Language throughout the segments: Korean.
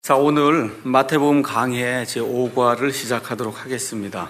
자, 오늘 마태복음 강해 제5과를 시작하도록 하겠습니다.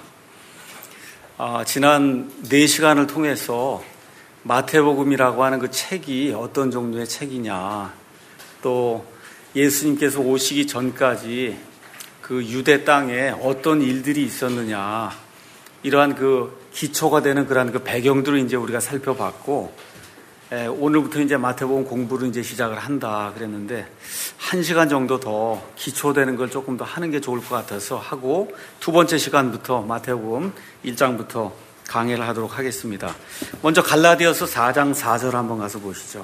지난 4시간을 통해서 마태복음이라고 하는 그 책이 어떤 종류의 책이냐, 또 예수님께서 오시기 전까지 그 유대 땅에 어떤 일들이 있었느냐, 이러한 그 기초가 되는 그러한 그 배경들을 이제 우리가 살펴봤고, 오늘부터 이제 마태복음 공부를 이제 시작을 한다 그랬는데 1시간 정도 더 기초되는 걸 조금 더 하는 게 좋을 것 같아서 하고, 두 번째 시간부터 마태복음 1장부터 강해를 하도록 하겠습니다. 먼저 갈라디아서 4장 4절 한번 가서 보시죠.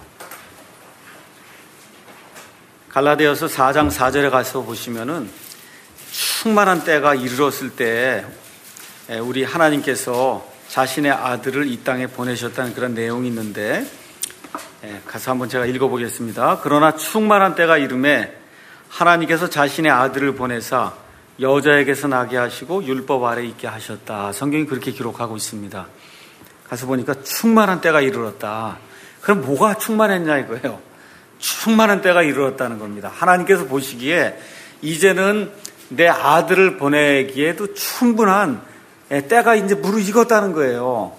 갈라디아서 4장 4절에 가서 보시면은 충만한 때가 이르렀을 때 우리 하나님께서 자신의 아들을 이 땅에 보내셨다는 그런 내용이 있는데, 가서 한번 제가 읽어보겠습니다. 그러나 충만한 때가 이름에 하나님께서 자신의 아들을 보내사 여자에게서 나게 하시고 율법 아래 있게 하셨다. 성경이 그렇게 기록하고 있습니다. 가서 보니까 충만한 때가 이르렀다. 그럼 뭐가 충만했냐 이거예요. 충만한 때가 이르렀다는 겁니다. 하나님께서 보시기에 이제는 내 아들을 보내기에도 충분한 때가 이제 무르익었다는 거예요.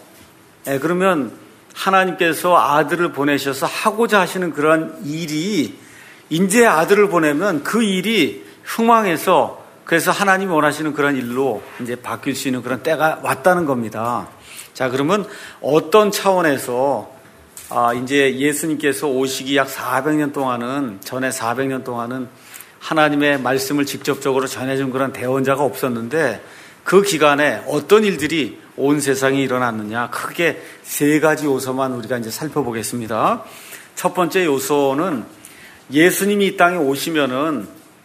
그러면 하나님께서 아들을 보내셔서 하고자 하시는 그런 일이, 이제 아들을 보내면 그 일이 흥왕해서, 그래서 하나님이 원하시는 그런 일로 이제 바뀔 수 있는 그런 때가 왔다는 겁니다. 자, 그러면 어떤 차원에서 이제 예수님께서 오시기 약 400년 동안은, 전에 400년 동안은 하나님의 말씀을 직접적으로 전해준 그런 대언자가 없었는데, 그 기간에 어떤 일들이 온 세상에 일어났느냐, 크게 3가지 요소만 우리가 이제 살펴보겠습니다. 첫 번째 요소는 예수님이 이 땅에 오시면은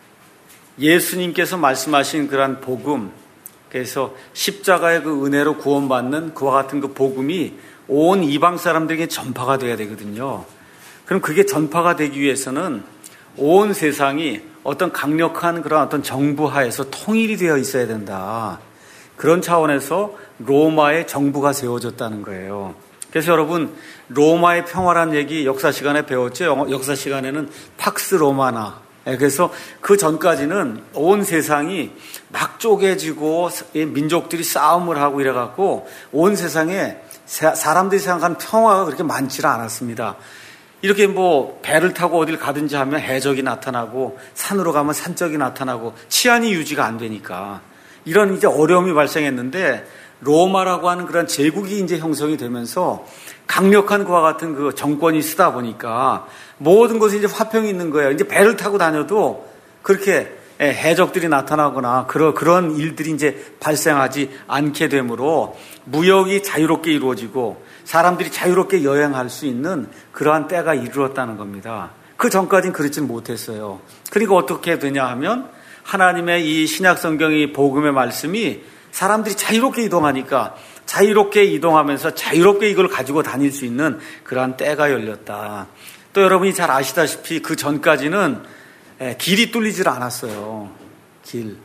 예수님께서 말씀하신 그러한 복음, 그래서 십자가의 그 은혜로 구원받는 그와 같은 그 복음이 온 이방 사람들에게 전파가 돼야 되거든요. 그럼 그게 전파가 되기 위해서는 온 세상이 어떤 강력한 그런 어떤 정부 하에서 통일이 되어 있어야 된다. 그런 차원에서 로마의 정부가 세워졌다는 거예요. 그래서 여러분, 로마의 평화란 얘기 역사 시간에 배웠죠. 역사 시간에는 팍스 로마나. 그래서 그 전까지는 온 세상이 막 쪼개지고 민족들이 싸움을 하고 이래갖고 온 세상에 사람들이 생각하는 평화가 그렇게 많지는 않았습니다. 이렇게 뭐 배를 타고 어딜 가든지 하면 해적이 나타나고, 산으로 가면 산적이 나타나고, 치안이 유지가 안 되니까 이런 이제 어려움이 발생했는데, 로마라고 하는 그런 제국이 이제 형성이 되면서 강력한 그와 같은 그 정권이 쓰다 보니까 모든 곳에 이제 화평이 있는 거예요. 이제 배를 타고 다녀도 그렇게 해적들이 나타나거나 그런 일들이 이제 발생하지 않게 되므로 무역이 자유롭게 이루어지고 사람들이 자유롭게 여행할 수 있는 그러한 때가 이르렀다는 겁니다. 그 전까지는 그렇지는 못했어요. 그러니까 어떻게 되냐 하면 하나님의 이 신약 성경의 복음의 말씀이 사람들이 자유롭게 이동하니까 자유롭게 이동하면서 자유롭게 이걸 가지고 다닐 수 있는 그러한 때가 열렸다. 또 여러분이 잘 아시다시피 그 전까지는 길이 뚫리질 않았어요. 길.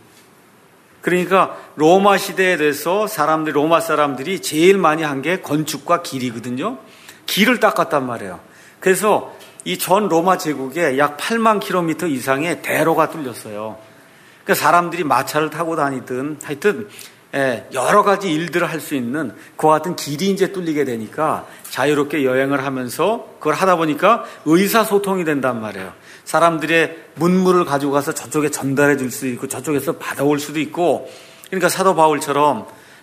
그러니까 로마 시대에 대해서 로마 사람들이 제일 많이 한 게 건축과 길이거든요. 길을 닦았단 말이에요. 그래서 이 전 로마 제국에 약 8만 킬로미터 이상의 대로가 뚫렸어요. 그러니까 사람들이 마차를 타고 다니든 하여튼 여러 가지 일들을 할 수 있는 그와 같은 길이 이제 뚫리게 되니까 자유롭게 여행을 하면서 그걸 하다 보니까 의사소통이 된단 말이에요. 사람들의 문물을 가지고 가서 저쪽에 전달해 줄 수도 있고 저쪽에서 받아올 수도 있고, 그러니까 사도 바울처럼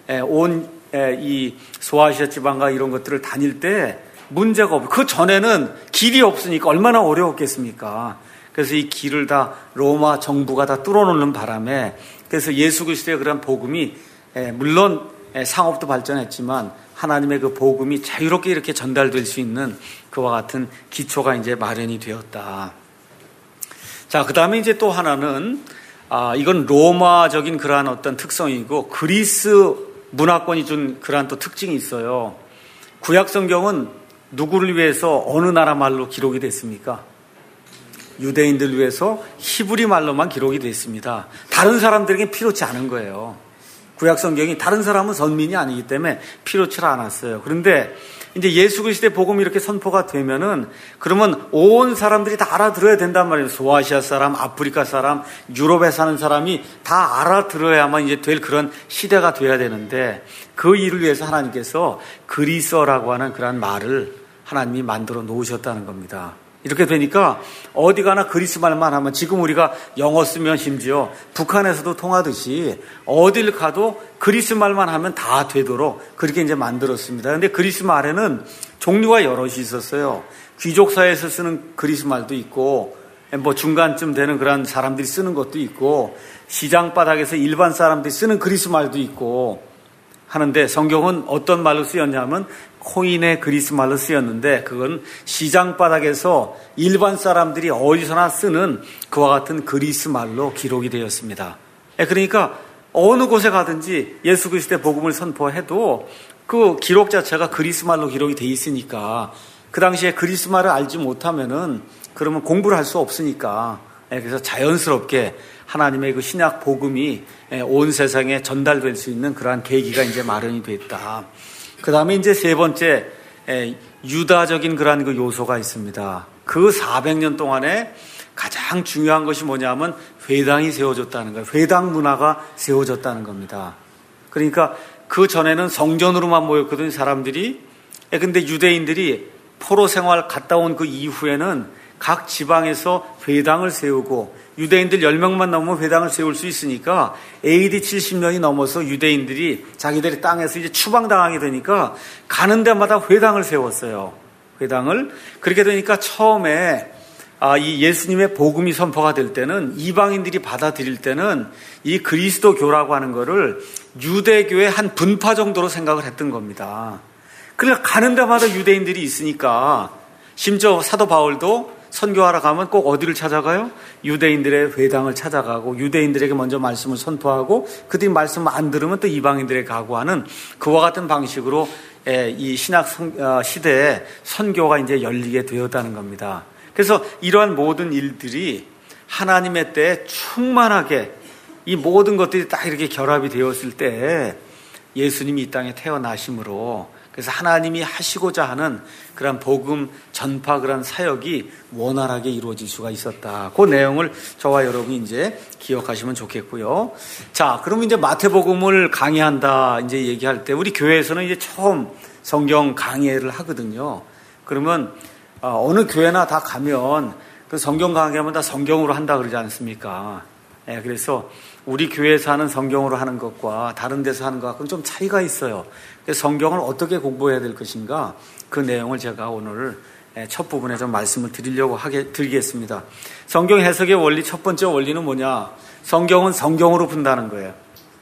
온 이 소아시아 지방과 이런 것들을 다닐 때 문제가 없고, 그 전에는 길이 없으니까 얼마나 어려웠겠습니까? 그래서 이 길을 다 로마 정부가 다 뚫어놓는 바람에, 그래서 예수 그리스도의 그런 복음이 물론 상업도 발전했지만 하나님의 그 복음이 자유롭게 이렇게 전달될 수 있는 그와 같은 기초가 이제 마련이 되었다. 자, 그 다음에 이제 또 하나는 이건 로마적인 그러한 어떤 특성이고 그리스 문화권이 준 그러한 또 특징이 있어요. 구약 성경은 누구를 위해서 어느 나라 말로 기록이 됐습니까? 유대인들 위해서 히브리 말로만 기록이 됐습니다. 다른 사람들에게 필요치 않은 거예요. 구약 성경이 다른 사람은 선민이 아니기 때문에 필요치 않았어요. 그런데 이제 예수 그리스도의 복음이 이렇게 선포가 되면은 그러면 온 사람들이 다 알아들어야 된단 말이에요. 소아시아 사람, 아프리카 사람, 유럽에 사는 사람이 다 알아들어야만 이제 될 그런 시대가 돼야 되는데 그 일을 위해서 하나님께서 그리스어라고 하는 그런 말을 하나님이 만들어 놓으셨다는 겁니다. 이렇게 되니까 어디 가나 그리스 말만 하면 지금 우리가 영어 쓰면 심지어 북한에서도 통하듯이 어딜 가도 그리스 말만 하면 다 되도록 그렇게 이제 만들었습니다. 그런데 그리스 말에는 종류가 여럿이 있었어요. 귀족 사회에서 쓰는 그리스 말도 있고 뭐 중간쯤 되는 그런 사람들이 쓰는 것도 있고 시장 바닥에서 일반 사람들이 쓰는 그리스 말도 있고 하는데 성경은 어떤 말로 쓰였냐면 코인의 그리스 말로 쓰였는데 그건 시장 바닥에서 일반 사람들이 어디서나 쓰는 그와 같은 그리스 말로 기록이 되었습니다. 그러니까 어느 곳에 가든지 예수 그리스도의 복음을 선포해도 그 기록 자체가 그리스 말로 기록이 돼 있으니까 그 당시에 그리스 말을 알지 못하면은 그러면 공부를 할 수 없으니까 그래서 자연스럽게 하나님의 그 신약 복음이 온 세상에 전달될 수 있는 그러한 계기가 이제 마련이 됐다. 그 다음에 이제 세 번째, 유다적인 그러한 그 요소가 있습니다. 그 400년 동안에 가장 중요한 것이 뭐냐면 회당이 세워졌다는 거예요. 회당 문화가 세워졌다는 겁니다. 그러니까 그 전에는 성전으로만 모였거든요, 사람들이. 근데 유대인들이 포로 생활 갔다 온 그 이후에는 각 지방에서 회당을 세우고 유대인들 10명만 넘으면 회당을 세울 수 있으니까 AD 70년이 넘어서 유대인들이 자기들의 땅에서 이제 추방당하게 되니까 가는 데마다 회당을 세웠어요. 회당을. 그렇게 되니까 처음에 이 예수님의 복음이 선포가 될 때는 이방인들이 받아들일 때는 이 그리스도교라고 하는 거를 유대교의 한 분파 정도로 생각을 했던 겁니다. 그러니까 가는 데마다 유대인들이 있으니까 심지어 사도 바울도 선교하러 가면 꼭 어디를 찾아가요? 유대인들의 회당을 찾아가고 유대인들에게 먼저 말씀을 선포하고 그들이 말씀 안 들으면 또 이방인들에게 가고 하는 그와 같은 방식으로 이 신약 시대에 선교가 이제 열리게 되었다는 겁니다. 그래서 이러한 모든 일들이 하나님의 때에 충만하게 이 모든 것들이 딱 이렇게 결합이 되었을 때 예수님이 이 땅에 태어나심으로 그래서 하나님이 하시고자 하는 그런 복음 전파 그런 사역이 원활하게 이루어질 수가 있었다. 그 내용을 저와 여러분이 이제 기억하시면 좋겠고요. 자, 그럼 이제 마태복음을 강의한다 이제 얘기할 때 우리 교회에서는 이제 처음 성경 강의를 하거든요. 그러면 어느 교회나 다 가면 그 성경 강의하면 다 성경으로 한다 그러지 않습니까? 그래서 우리 교회에서 하는 성경으로 하는 것과 다른 데서 하는 것과는 좀 차이가 있어요. 그래서 성경을 어떻게 공부해야 될 것인가 그 내용을 제가 오늘 첫 부분에 좀 말씀을 드리겠습니다. 성경 해석의 원리 첫 번째 원리는 뭐냐? 성경은 성경으로 푼다는 거예요.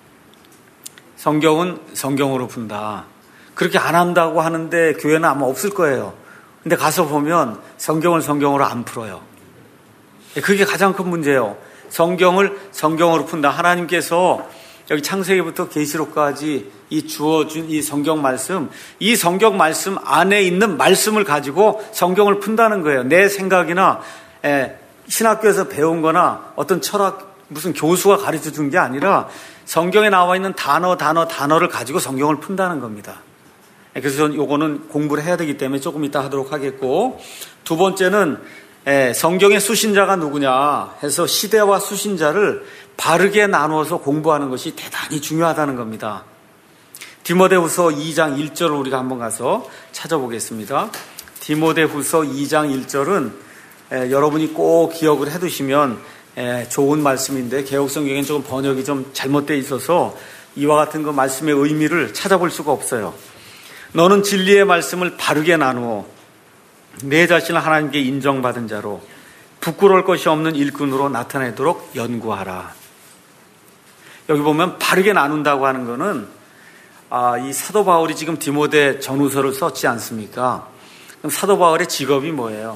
성경은 성경으로 푼다. 그렇게 안 한다고 하는데 교회는 아마 없을 거예요. 근데 가서 보면 성경을 성경으로 안 풀어요. 그게 가장 큰 문제예요. 성경을 성경으로 푼다. 하나님께서 여기 창세기부터 계시록까지 이 주어준 이 성경 말씀, 이 성경 말씀 안에 있는 말씀을 가지고 성경을 푼다는 거예요. 내 생각이나 신학교에서 배운 거나 어떤 철학 무슨 교수가 가르쳐 준 게 아니라 성경에 나와 있는 단어를 가지고 성경을 푼다는 겁니다. 그래서 요거는 공부를 해야 되기 때문에 조금 이따 하도록 하겠고, 두 번째는 성경의 수신자가 누구냐 해서 시대와 수신자를 바르게 나누어서 공부하는 것이 대단히 중요하다는 겁니다. 디모데후서 2장 1절을 우리가 한번 가서 찾아보겠습니다. 디모데후서 2장 1절은 여러분이 꼭 기억을 해두시면 좋은 말씀인데 개역성경에는 조금 번역이 좀 잘못되어 있어서 이와 같은 그 말씀의 의미를 찾아볼 수가 없어요. 너는 진리의 말씀을 바르게 나누어 내 자신을 하나님께 인정받은 자로 부끄러울 것이 없는 일꾼으로 나타내도록 연구하라. 여기 보면 바르게 나눈다고 하는 거는 이 사도 바울이 지금 디모데 전후서를 썼지 않습니까? 그럼 사도 바울의 직업이 뭐예요?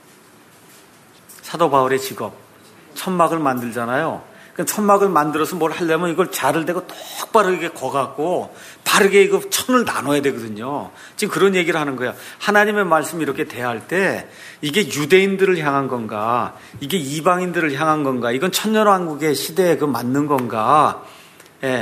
사도 바울의 직업 천막을 만들잖아요. 천막을 만들어서 뭘 하려면 이걸 자를 대고 똑바로 이렇게 거갖고 바르게 이거 천을 나눠야 되거든요. 지금 그런 얘기를 하는 거야. 하나님의 말씀을 이렇게 대할 때 이게 유대인들을 향한 건가? 이게 이방인들을 향한 건가? 이건 천년왕국의 시대에 그 맞는 건가?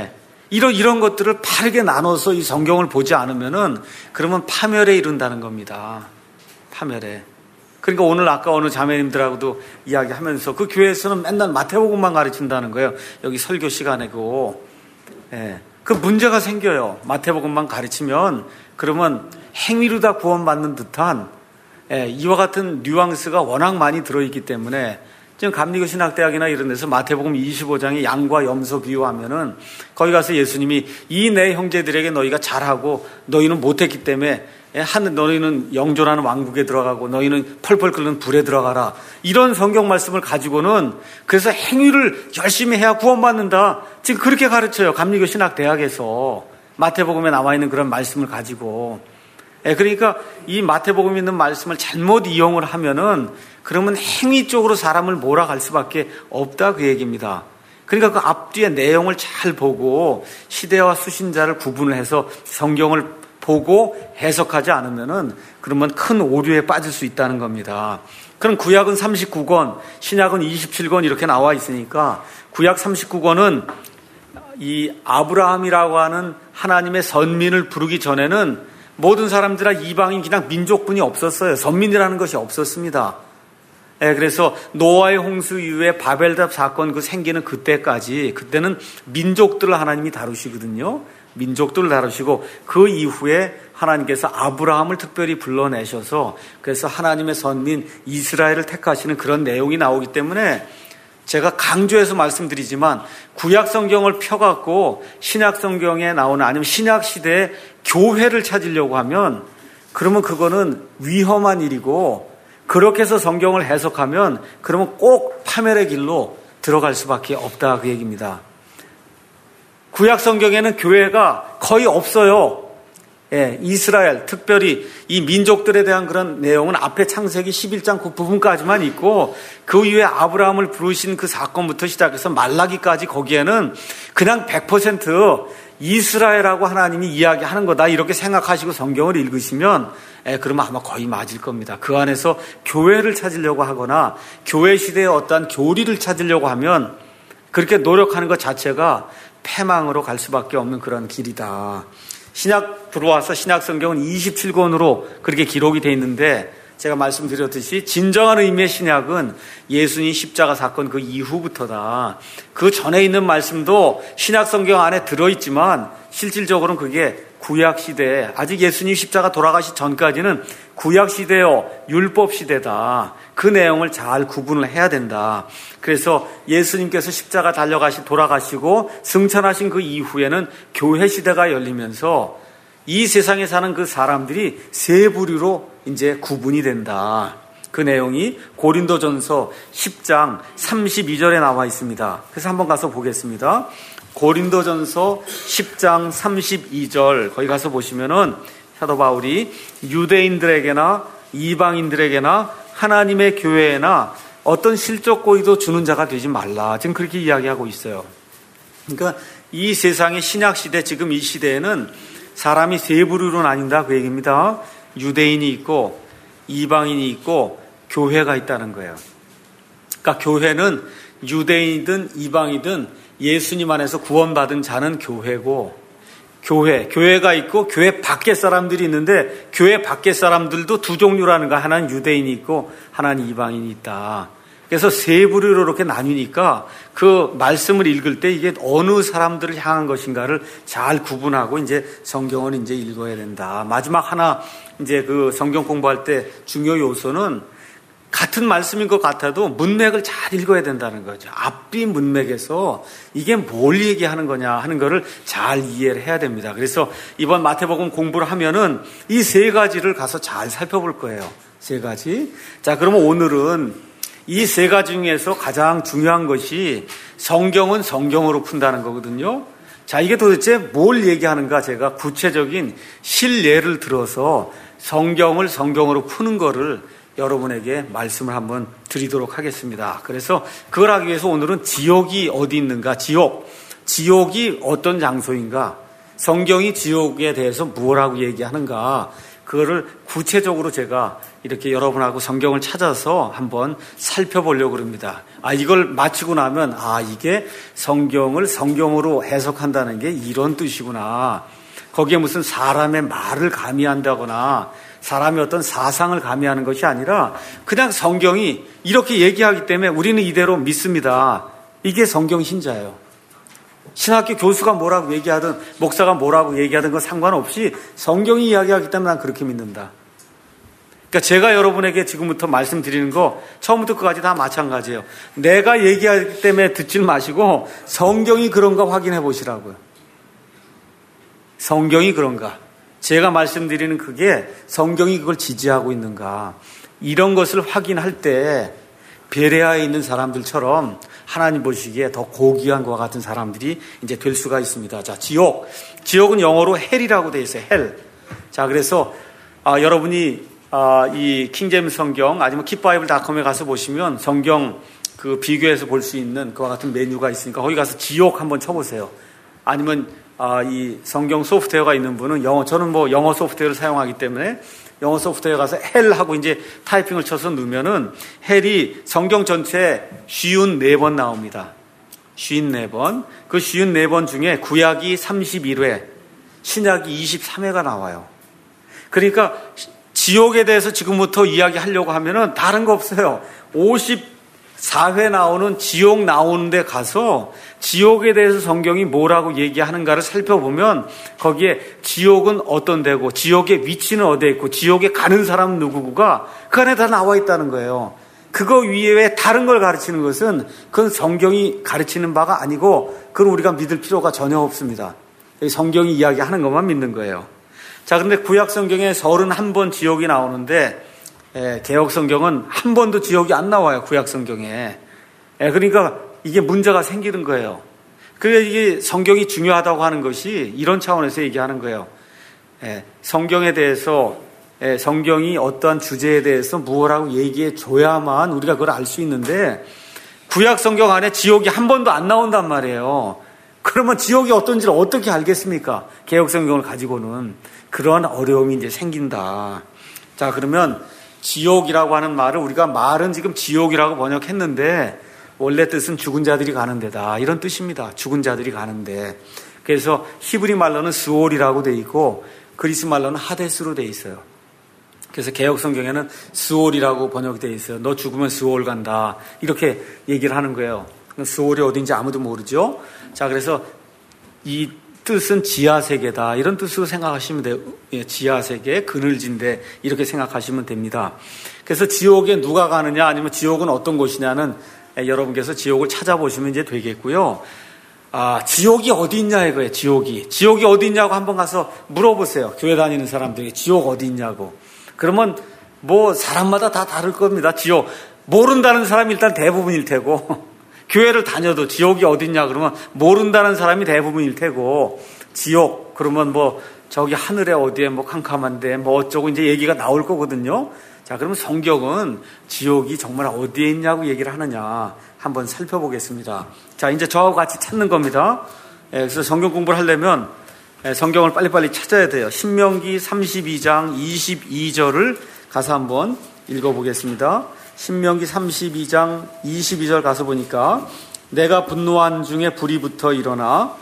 이런 것들을 바르게 나눠서 이 성경을 보지 않으면은 그러면 파멸에 이른다는 겁니다. 파멸에. 그러니까 오늘 아까 어느 자매님들하고도 이야기하면서 그 교회에서는 맨날 마태복음만 가르친다는 거예요. 여기 설교 시간에고. 예. 그 문제가 생겨요. 마태복음만 가르치면 그러면 행위로 다 구원받는 듯한 이와 같은 뉘앙스가 워낙 많이 들어있기 때문에 지금 감리교신학대학이나 이런 데서 마태복음 25장에 양과 염소 비유하면은 거기 가서 예수님이 이 내 형제들에게 너희가 잘하고 너희는 못했기 때문에 너희는 영존하는 왕국에 들어가고 너희는 펄펄 끓는 불에 들어가라. 이런 성경 말씀을 가지고는 그래서 행위를 열심히 해야 구원받는다. 지금 그렇게 가르쳐요. 감리교신학대학에서 마태복음에 나와 있는 그런 말씀을 가지고. 그러니까 이 마태복음에 있는 말씀을 잘못 이용을 하면은 그러면 행위 쪽으로 사람을 몰아갈 수밖에 없다 그 얘기입니다. 그러니까 그 앞뒤의 내용을 잘 보고 시대와 수신자를 구분을 해서 성경을 보고 해석하지 않으면은 그러면 큰 오류에 빠질 수 있다는 겁니다. 그럼 구약은 39권, 신약은 27권 이렇게 나와 있으니까 구약 39권은 이 아브라함이라고 하는 하나님의 선민을 부르기 전에는 모든 사람들아 이방인 그냥 민족분이 없었어요. 선민이라는 것이 없었습니다. 그래서 노아의 홍수 이후에 바벨탑 사건 그 생기는 그때는 민족들을 하나님이 다루시거든요. 민족들을 다루시고 그 이후에 하나님께서 아브라함을 특별히 불러내셔서 그래서 하나님의 선민 이스라엘을 택하시는 그런 내용이 나오기 때문에 제가 강조해서 말씀드리지만 구약 성경을 펴갖고 신약 성경에 나오는 아니면 신약 시대에 교회를 찾으려고 하면 그러면 그거는 위험한 일이고 그렇게 해서 성경을 해석하면 그러면 꼭 파멸의 길로 들어갈 수밖에 없다 그 얘기입니다. 구약 성경에는 교회가 거의 없어요. 이스라엘, 특별히 이 민족들에 대한 그런 내용은 앞에 창세기 11장 그 부분까지만 있고 그 이후에 아브라함을 부르신 그 사건부터 시작해서 말라기까지 거기에는 그냥 100% 이스라엘하고 하나님이 이야기하는 거다 이렇게 생각하시고 성경을 읽으시면 그러면 아마 거의 맞을 겁니다. 그 안에서 교회를 찾으려고 하거나 교회 시대의 어떠한 교리를 찾으려고 하면 그렇게 노력하는 것 자체가 패망으로 갈 수밖에 없는 그런 길이다. 신약 들어와서 신약 성경은 27권으로 그렇게 기록이 되어 있는데 제가 말씀드렸듯이 진정한 의미의 신약은 예수님 십자가 사건 그 이후부터다. 그 전에 있는 말씀도 신약 성경 안에 들어있지만 실질적으로는 그게 구약 시대에 아직 예수님 십자가 돌아가시 전까지는 구약 시대요 율법 시대다. 그 내용을 잘 구분을 해야 된다. 그래서 예수님께서 십자가 돌아가시고 승천하신 그 이후에는 교회 시대가 열리면서 이 세상에 사는 그 사람들이 세 부류로 이제 구분이 된다. 그 내용이 고린도전서 10장 32절에 나와 있습니다. 그래서 한번 가서 보겠습니다. 고린도전서 10장 32절 거기 가서 보시면은 사도 바울이 유대인들에게나 이방인들에게나 하나님의 교회에나 어떤 실적 고의도 주는 자가 되지 말라. 지금 그렇게 이야기하고 있어요. 그러니까 이 세상의 신약 시대 지금 이 시대에는 사람이 세 부류로 나뉜다 그 얘기입니다. 유대인이 있고 이방인이 있고 교회가 있다는 거예요. 그러니까 교회는 유대인이든 이방이든 예수님 안에서 구원받은 자는 교회고 교회가 있고 교회 밖에 사람들이 있는데 교회 밖에 사람들도 두 종류라는 거야. 하나는 유대인이 있고 하나는 이방인이 있다. 그래서 세 부류로 이렇게 나뉘니까 그 말씀을 읽을 때 이게 어느 사람들을 향한 것인가를 잘 구분하고 이제 성경을 이제 읽어야 된다. 마지막 하나 이제 그 성경 공부할 때 중요 요소는 같은 말씀인 것 같아도 문맥을 잘 읽어야 된다는 거죠. 앞뒤 문맥에서 이게 뭘 얘기하는 거냐 하는 거를 잘 이해를 해야 됩니다. 그래서 이번 마태복음 공부를 하면은 이 세 가지를 가서 잘 살펴볼 거예요. 세 가지. 자, 그러면 오늘은 이 세 가지 중에서 가장 중요한 것이 성경은 성경으로 푼다는 거거든요. 자, 이게 도대체 뭘 얘기하는가 제가 구체적인 실례를 들어서 성경을 성경으로 푸는 거를 여러분에게 말씀을 한번 드리도록 하겠습니다. 그래서 그걸 하기 위해서 오늘은 지옥이 어디 있는가, 지옥이 어떤 장소인가, 성경이 지옥에 대해서 무엇라고 얘기하는가, 그거를 구체적으로 제가 이렇게 여러분하고 성경을 찾아서 한번 살펴보려고 합니다. 이걸 마치고 나면 이게 성경을 성경으로 해석한다는 게 이런 뜻이구나. 거기에 무슨 사람의 말을 가미한다거나 사람의 어떤 사상을 가미하는 것이 아니라 그냥 성경이 이렇게 얘기하기 때문에 우리는 이대로 믿습니다. 이게 성경 신자예요. 신학교 교수가 뭐라고 얘기하든 목사가 뭐라고 얘기하든 건 상관없이 성경이 이야기하기 때문에 난 그렇게 믿는다. 그러니까 제가 여러분에게 지금부터 말씀드리는 거 처음부터 끝까지 다 마찬가지예요. 내가 얘기하기 때문에 듣지 마시고 성경이 그런가 확인해 보시라고요. 성경이 그런가? 제가 말씀드리는 그게 성경이 그걸 지지하고 있는가? 이런 것을 확인할 때 베레아에 있는 사람들처럼 하나님 보시기에 더 고귀한 것과 같은 사람들이 이제 될 수가 있습니다. 자, 지옥은 영어로 헬이라고 되어 있어요. 헬. 자, 그래서 여러분이 이 킹제임스 성경 아니면 킵바이블닷컴에 가서 보시면 성경 그 비교해서 볼 수 있는 그와 같은 메뉴가 있으니까 거기 가서 지옥 한번 쳐보세요. 아니면 이 성경 소프트웨어가 있는 분은 저는 영어 소프트웨어를 사용하기 때문에 영어 소프트웨어 가서 헬하고 이제 타이핑을 쳐서 넣으면은 헬이 성경 전체에 54번 나옵니다. 54번. 그 54번 중에 구약이 31회, 신약이 23회가 나와요. 그러니까 지옥에 대해서 지금부터 이야기하려고 하면은 다른 거 없어요. 54회 나오는 지옥 나오는 데 가서 지옥에 대해서 성경이 뭐라고 얘기하는가를 살펴보면 거기에 지옥은 어떤 데고 지옥의 위치는 어디에 있고 지옥에 가는 사람은 누구고가 그 안에 다 나와 있다는 거예요. 그거 위에 다른 걸 가르치는 것은 그건 성경이 가르치는 바가 아니고 그걸 우리가 믿을 필요가 전혀 없습니다. 성경이 이야기하는 것만 믿는 거예요. 자, 그런데 구약 성경에 31번 지옥이 나오는데 개혁 성경은 한 번도 지옥이 안 나와요. 구약 성경에. 그러니까 이게 문제가 생기는 거예요. 그래서 이게 성경이 중요하다고 하는 것이 이런 차원에서 얘기하는 거예요. 성경에 대해서 성경이 어떠한 주제에 대해서 무엇라고 얘기해 줘야만 우리가 그걸 알 수 있는데 구약 성경 안에 지옥이 한 번도 안 나온단 말이에요. 그러면 지옥이 어떤지를 어떻게 알겠습니까? 개혁 성경을 가지고는 그러한 어려움이 이제 생긴다. 자, 그러면 지옥이라고 하는 말을 우리가 말은 지금 지옥이라고 번역했는데 원래 뜻은 죽은 자들이 가는 데다 이런 뜻입니다. 죽은 자들이 가는데. 그래서 히브리 말로는 스올이라고 돼 있고 그리스 말로는 하데스로 돼 있어요. 그래서 개혁 성경에는 스올이라고 번역이 돼 있어요. 너 죽으면 스올 간다 이렇게 얘기를 하는 거예요. 스올이 어딘지 아무도 모르죠. 자, 그래서 이 뜻은 지하세계다 이런 뜻으로 생각하시면 돼요. 지하세계, 그늘진데 이렇게 생각하시면 됩니다. 그래서 지옥에 누가 가느냐 아니면 지옥은 어떤 곳이냐는 여러분께서 지옥을 찾아보시면 이제 되겠고요. 지옥이 어디 있냐 이거예요. 지옥이 어디 있냐고 한번 가서 물어보세요. 교회 다니는 사람들에게 지옥 어디 있냐고. 그러면 사람마다 다 다를 겁니다. 지옥 모른다는 사람이 일단 대부분일 테고 교회를 다녀도 지옥이 어디 있냐 그러면 모른다는 사람이 대부분일 테고 지옥 그러면 저기 하늘에 어디에 캄캄한데 어쩌고 이제 얘기가 나올 거거든요. 자, 그러면 성경은 지옥이 정말 어디에 있냐고 얘기를 하느냐 한번 살펴보겠습니다. 자, 이제 저하고 같이 찾는 겁니다. 그래서 성경 공부를 하려면 성경을 빨리빨리 찾아야 돼요. 신명기 32장 22절을 가서 한번 읽어보겠습니다. 신명기 32장 22절 가서 보니까 내가 분노한 중에 불이 일어나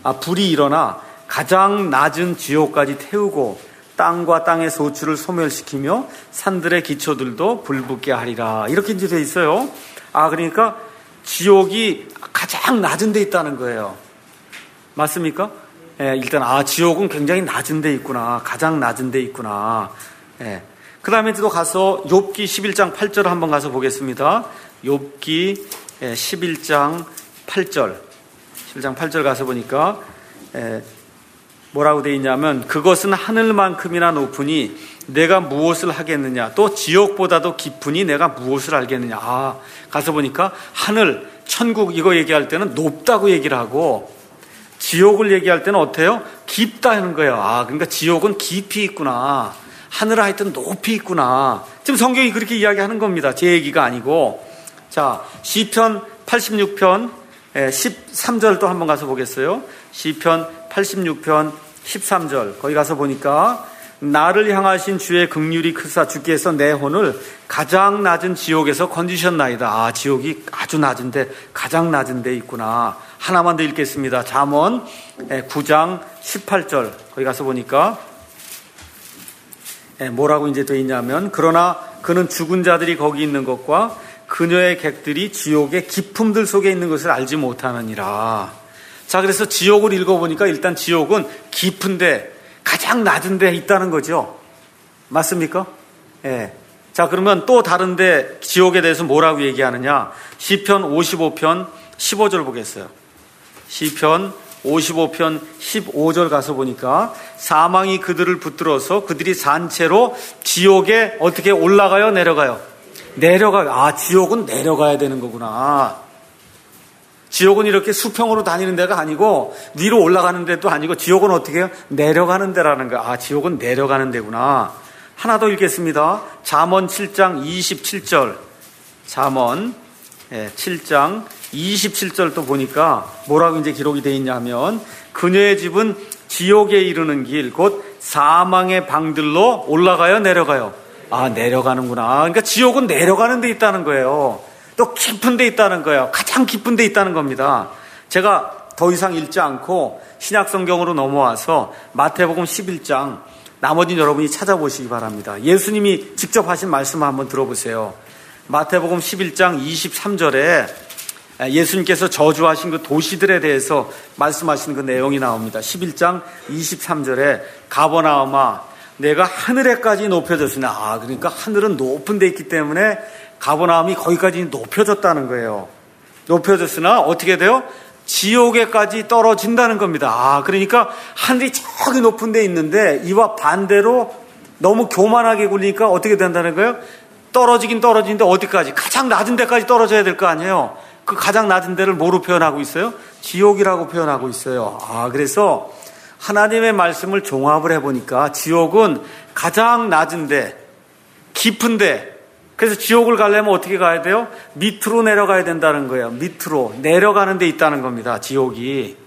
가장 낮은 지옥까지 태우고 땅과 땅의 소출을 소멸시키며 산들의 기초들도 불붙게 하리라 이렇게 이제 돼 있어요. 그러니까 지옥이 가장 낮은 데 있다는 거예요. 맞습니까? 일단 지옥은 굉장히 낮은 데 있구나. 가장 낮은 데 있구나. 그 다음에 또 가서 욥기 11장 8절을 한번 가서 보겠습니다. 욥기 11장 8절. 11장 8절 가서 보니까 뭐라고 되어 있냐면 그것은 하늘만큼이나 높으니 내가 무엇을 하겠느냐 또 지옥보다도 깊으니 내가 무엇을 알겠느냐. 가서 보니까 하늘, 천국 이거 얘기할 때는 높다고 얘기를 하고 지옥을 얘기할 때는 어때요? 깊다 하는 거예요. 그러니까 지옥은 깊이 있구나. 하늘은 하여튼 높이 있구나. 지금 성경이 그렇게 이야기하는 겁니다. 제 얘기가 아니고. 자, 시편 86편 13절 또 한번 가서 보겠어요. 시편 86편 13절 거기 가서 보니까 나를 향하신 주의 긍휼이 크사 주께서 내 혼을 가장 낮은 지옥에서 건지셨나이다. 아, 지옥이 아주 낮은데 가장 낮은 데 있구나. 하나만 더 읽겠습니다. 잠언 9장 18절 거기 가서 보니까 뭐라고 이제 돼 있냐면, 그러나 그는 죽은 자들이 거기 있는 것과 그녀의 객들이 지옥의 깊음들 속에 있는 것을 알지 못하느니라. 자, 그래서 지옥을 읽어보니까 일단 지옥은 깊은데 가장 낮은 데 있다는 거죠. 맞습니까? 예. 자, 그러면 또 다른데 지옥에 대해서 뭐라고 얘기하느냐? 시편 55편 15절 보겠어요. 시편 55편 15절 가서 보니까 사망이 그들을 붙들어서 그들이 산채로 지옥에 어떻게 올라가요? 내려가요? 내려가요. 아, 지옥은 내려가야 되는 거구나. 지옥은 이렇게 수평으로 다니는 데가 아니고 위로 올라가는 데도 아니고 지옥은 어떻게 해요? 내려가는 데라는 거야. 아, 지옥은 내려가는 데구나. 하나 더 읽겠습니다. 잠언 7장 27절. 잠언 7장 27절 또 보니까 뭐라고 이제 기록이 되어 있냐면, 그녀의 집은 지옥에 이르는 길, 곧 사망의 방들로 올라가요? 내려가요? 아, 내려가는구나. 그러니까 지옥은 내려가는 데 있다는 거예요. 또 깊은 데 있다는 거예요. 가장 깊은 데 있다는 겁니다. 제가 더 이상 읽지 않고 신약성경으로 넘어와서 마태복음 11장, 나머지는 여러분이 찾아보시기 바랍니다. 예수님이 직접 하신 말씀을 한번 들어보세요. 마태복음 11장 23절에 예수님께서 저주하신 그 도시들에 대해서 말씀하신 그 내용이 나옵니다. 11장 23절에 가버나움아 내가 하늘에까지 높여졌으나, 아, 그러니까 하늘은 높은 데 있기 때문에 가버나움이 거기까지 높여졌다는 거예요. 높여졌으나 어떻게 돼요? 지옥에까지 떨어진다는 겁니다. 아, 그러니까 하늘이 저기 높은 데 있는데 이와 반대로 너무 교만하게 굴리니까 어떻게 된다는 거예요? 떨어지긴 떨어지는데 어디까지? 가장 낮은 데까지 떨어져야 될 거 아니에요. 그 가장 낮은 데를 뭐로 표현하고 있어요? 지옥이라고 표현하고 있어요. 아, 그래서 하나님의 말씀을 종합을 해보니까 지옥은 가장 낮은데, 깊은데, 그래서 지옥을 가려면 어떻게 가야 돼요? 밑으로 내려가야 된다는 거예요. 밑으로 내려가는 데 있다는 겁니다. 지옥이.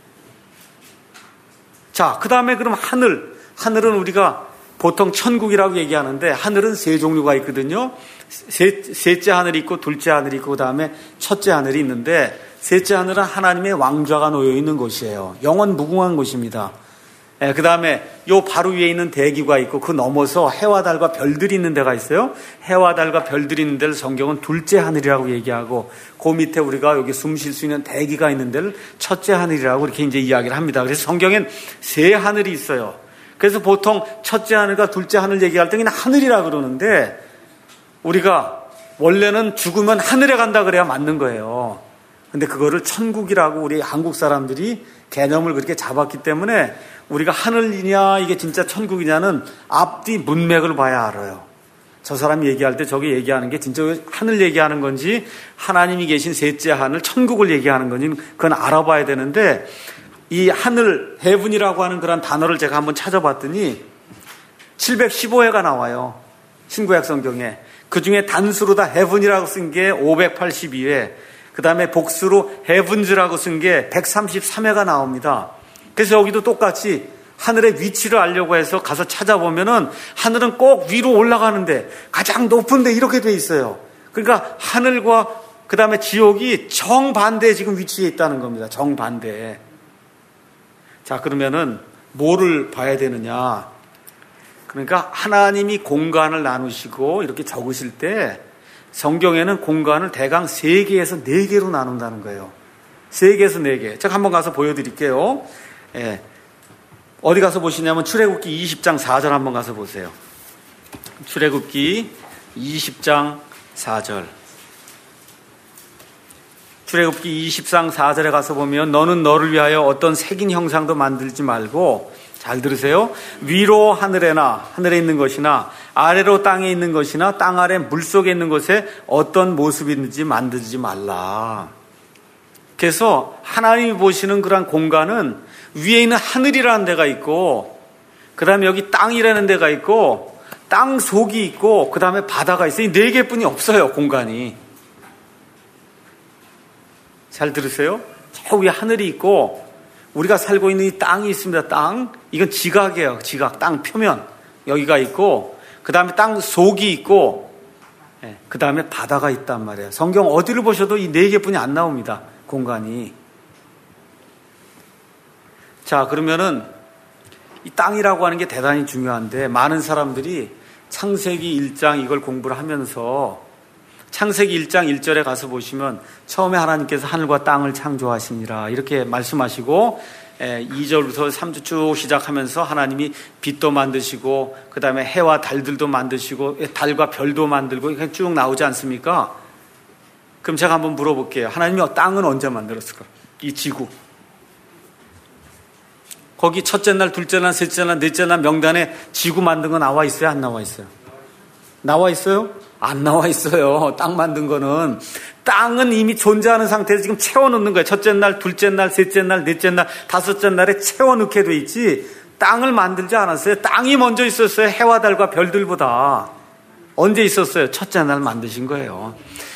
자, 그 다음에 그럼 하늘은 우리가 보통 천국이라고 얘기하는데 하늘은 세 종류가 있거든요. 셋째 하늘이 있고 둘째 하늘이 있고 그 다음에 첫째 하늘이 있는데, 셋째 하늘은 하나님의 왕좌가 놓여 있는 곳이에요. 영원 무궁한 곳입니다. 그 다음에 요 바로 위에 있는 대기가 있고 그 넘어서 해와 달과 별들이 있는 데가 있어요. 해와 달과 별들이 있는 데를 성경은 둘째 하늘이라고 얘기하고, 그 밑에 우리가 여기 숨 쉴 수 있는 대기가 있는 데를 첫째 하늘이라고 이렇게 이제 이야기를 합니다. 그래서 성경엔 세 하늘이 있어요. 그래서 보통 첫째 하늘과 둘째 하늘 얘기할 때 그냥 하늘이라 그러는데, 우리가 원래는 죽으면 하늘에 간다 그래야 맞는 거예요. 근데 그거를 천국이라고 우리 한국 사람들이 개념을 그렇게 잡았기 때문에 우리가 하늘이냐 이게 진짜 천국이냐는 앞뒤 문맥을 봐야 알아요. 저 사람이 얘기할 때 저게 얘기하는 게 진짜 하늘 얘기하는 건지 하나님이 계신 셋째 하늘 천국을 얘기하는 건지 그건 알아봐야 되는데, 이 하늘, 헤븐이라고 하는 그런 단어를 제가 한번 찾아봤더니 715회가 나와요. 신구약 성경에. 그 중에 단수로 다 헤븐이라고 쓴 게 582회, 그 다음에 복수로 헤븐즈라고 쓴 게 133회가 나옵니다. 그래서 여기도 똑같이 하늘의 위치를 알려고 해서 가서 찾아보면은 하늘은 꼭 위로 올라가는데 가장 높은데 이렇게 돼 있어요. 그러니까 하늘과 그 다음에 지옥이 정반대에 지금 위치해 있다는 겁니다. 정반대에. 자, 그러면은 뭐를 봐야 되느냐? 그러니까 하나님이 공간을 나누시고 이렇게 적으실 때 성경에는 공간을 대강 3개에서 4개로 나눈다는 거예요. 3개에서 4개. 제가 한번 가서 보여드릴게요. 예. 어디 가서 보시냐면 출애굽기 20장 4절 한번 가서 보세요. 출애굽기 20장 4절. 출애굽기 20장 4절에 가서 보면, 너는 너를 위하여 어떤 새긴 형상도 만들지 말고, 잘 들으세요. 위로 하늘에 있는 것이나 아래로 땅에 있는 것이나 땅 아래 물속에 있는 것에 어떤 모습이든지 만들지 말라. 그래서 하나님이 보시는 그런 공간은 위에 있는 하늘이라는 데가 있고, 그 다음에 여기 땅이라는 데가 있고, 땅 속이 있고, 그 다음에 바다가 있어요. 이 4개뿐이 없어요, 공간이. 잘 들으세요. 저 위에 하늘이 있고 우리가 살고 있는 이 땅이 있습니다. 땅. 이건 지각이에요. 지각. 땅 표면. 여기가 있고, 그 다음에 땅 속이 있고, 그 다음에 바다가 있단 말이에요. 성경 어디를 보셔도 이 네 개뿐이 안 나옵니다. 공간이. 자, 그러면은 이 땅이라고 하는 게 대단히 중요한데, 많은 사람들이 창세기 1장 이걸 공부를 하면서 창세기 1장 1절에 가서 보시면 처음에 하나님께서 하늘과 땅을 창조하시니라 이렇게 말씀하시고, 2절부터 3절 쭉 시작하면서 하나님이 빛도 만드시고 그 다음에 해와 달들도 만드시고 달과 별도 만들고 이렇게 쭉 나오지 않습니까? 그럼 제가 한번 물어볼게요. 하나님이 땅은 언제 만들었을까? 이 지구. 거기 첫째 날, 둘째 날, 셋째 날, 넷째 날 명단에 지구 만든 거 나와 있어요? 안 나와 있어요? 나와 있어요? 안 나와 있어요. 땅 만든 거는. 땅은 이미 존재하는 상태에서 지금 채워넣는 거예요. 첫째 날, 둘째 날, 셋째 날, 넷째 날, 다섯째 날에 채워넣게 돼 있지 땅을 만들지 않았어요. 땅이 먼저 있었어요. 해와 달과 별들보다. 언제 있었어요? 첫째 날 만드신 거예요.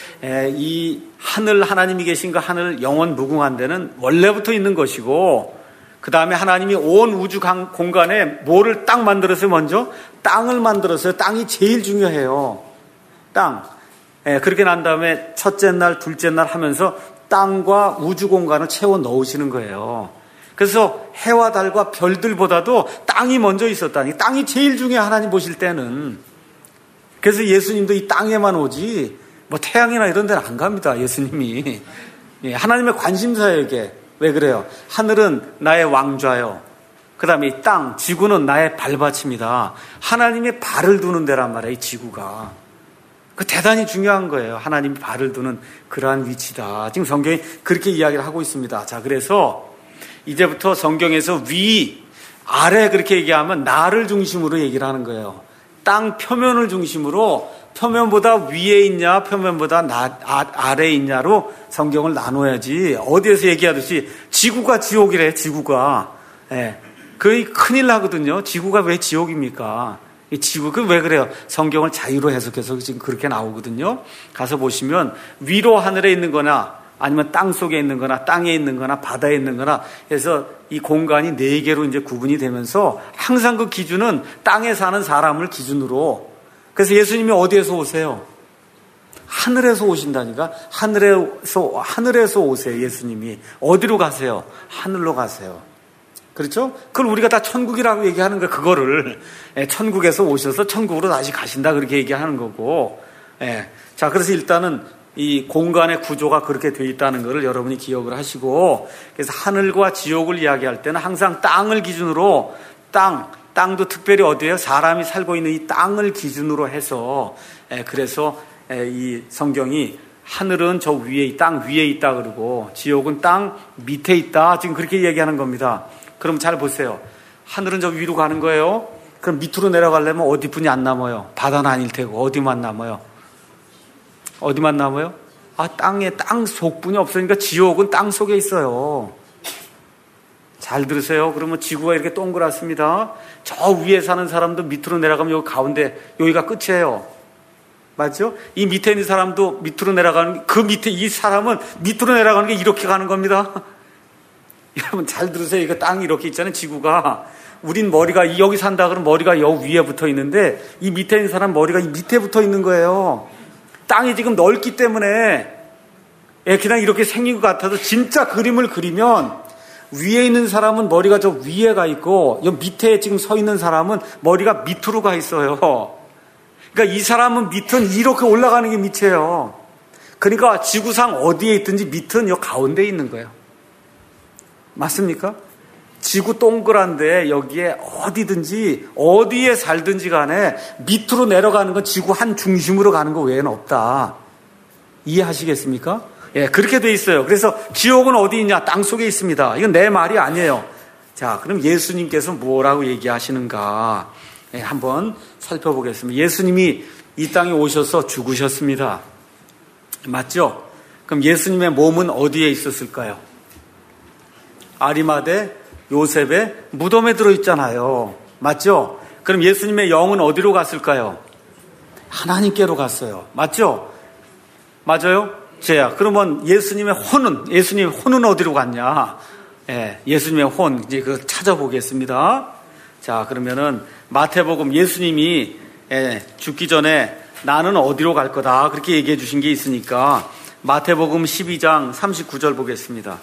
이 하늘, 하나님이 계신 그 하늘 영원 무궁한 데는 원래부터 있는 것이고, 그 다음에 하나님이 온 우주 공간에 뭐를 딱 만들었어요? 먼저 땅을 만들었어요. 땅이 제일 중요해요. 땅. 그렇게 난 다음에 첫째 날, 둘째 날 하면서 땅과 우주 공간을 채워 넣으시는 거예요. 그래서 해와 달과 별들보다도 땅이 먼저 있었다니. 땅이 제일 중요해, 하나님 보실 때는. 그래서 예수님도 이 땅에만 오지 뭐 태양이나 이런 데는 안 갑니다, 예수님이. 하나님의 관심사에게. 왜 그래요? 하늘은 나의 왕좌요. 그 다음에 이 땅, 지구는 나의 발받침이다. 하나님의 발을 두는 데란 말이에요, 이 지구가. 그 대단히 중요한 거예요. 하나님이 발을 두는 그러한 위치다. 지금 성경이 그렇게 이야기를 하고 있습니다. 자, 그래서 이제부터 성경에서 위, 아래 그렇게 얘기하면 나를 중심으로 얘기를 하는 거예요. 땅 표면을 중심으로 표면보다 위에 있냐, 표면보다 아래에 있냐로 성경을 나눠야지. 어디에서 얘기하듯이 지구가 지옥이래, 지구가. 그게 큰일 나거든요. 지구가 왜 지옥입니까? 이 지구, 그 왜 그래요? 성경을 자유로 해석해서 지금 그렇게 나오거든요. 가서 보시면 위로 하늘에 있는 거나 아니면 땅 속에 있는 거나 땅에 있는 거나 바다에 있는 거나 해서 이 공간이 네 개로 이제 구분이 되면서 항상 그 기준은 땅에 사는 사람을 기준으로. 그래서 예수님이 어디에서 오세요? 하늘에서 오신다니까. 하늘에서 오세요. 예수님이. 어디로 가세요? 하늘로 가세요. 그렇죠? 그걸 우리가 다 천국이라고 얘기하는 거예요. 그거를 천국에서 오셔서 천국으로 다시 가신다 그렇게 얘기하는 거고. 자, 그래서 일단은 이 공간의 구조가 그렇게 돼 있다는 것을 여러분이 기억을 하시고, 그래서 하늘과 지옥을 이야기할 때는 항상 땅을 기준으로, 땅도 특별히 어디에요? 사람이 살고 있는 이 땅을 기준으로 해서, 그래서 이 성경이 하늘은 저 위에, 땅 위에 있다 그러고 지옥은 땅 밑에 있다, 지금 그렇게 얘기하는 겁니다. 그럼 잘 보세요. 하늘은 저 위로 가는 거예요. 그럼 밑으로 내려가려면 어디뿐이 안 남아요? 바다는 아닐 테고 어디만 남아요? 어디만 남아요? 땅에 땅 속뿐이 없으니까 지옥은 땅 속에 있어요. 잘 들으세요. 그러면 지구가 이렇게 동그랗습니다. 저 위에 사는 사람도 밑으로 내려가면 여기 가운데, 여기가 끝이에요. 맞죠? 이 밑에 있는 사람도 밑으로 내려가는, 그 밑에 이 사람은 밑으로 내려가는 게 이렇게 가는 겁니다. 여러분 잘 들으세요. 이거 땅이 이렇게 있잖아요. 지구가. 우린 머리가 여기 산다 그러면 머리가 여기 위에 붙어 있는데, 이 밑에 있는 사람 머리가 이 밑에 붙어 있는 거예요. 땅이 지금 넓기 때문에 그냥 이렇게 생긴 것 같아도 진짜 그림을 그리면 위에 있는 사람은 머리가 저 위에 가 있고, 여 밑에 지금 서 있는 사람은 머리가 밑으로 가 있어요. 그러니까 이 사람은 밑은 이렇게 올라가는 게 밑이에요. 그러니까 지구상 어디에 있든지 밑은 여 가운데에 있는 거예요. 맞습니까? 지구 동그란데 여기에 어디든지 어디에 살든지 간에 밑으로 내려가는 건 지구 한 중심으로 가는 거 외에는 없다. 이해하시겠습니까? 그렇게 돼 있어요. 그래서 지옥은 어디 있냐? 땅 속에 있습니다. 이건 내 말이 아니에요. 자, 그럼 예수님께서 뭐라고 얘기하시는가? 한번 살펴보겠습니다. 예수님이 이 땅에 오셔서 죽으셨습니다. 맞죠? 그럼 예수님의 몸은 어디에 있었을까요? 아리마대 요셉의 무덤에 들어있잖아요. 맞죠? 그럼 예수님의 영은 어디로 갔을까요? 하나님께로 갔어요. 맞죠? 맞아요? 그러면 예수님의 혼은 어디로 갔냐? 예수님의 혼, 이제 그거 찾아보겠습니다. 자, 그러면은 마태복음 예수님이 죽기 전에 나는 어디로 갈 거다 그렇게 얘기해 주신 게 있으니까 마태복음 12장 39절 보겠습니다.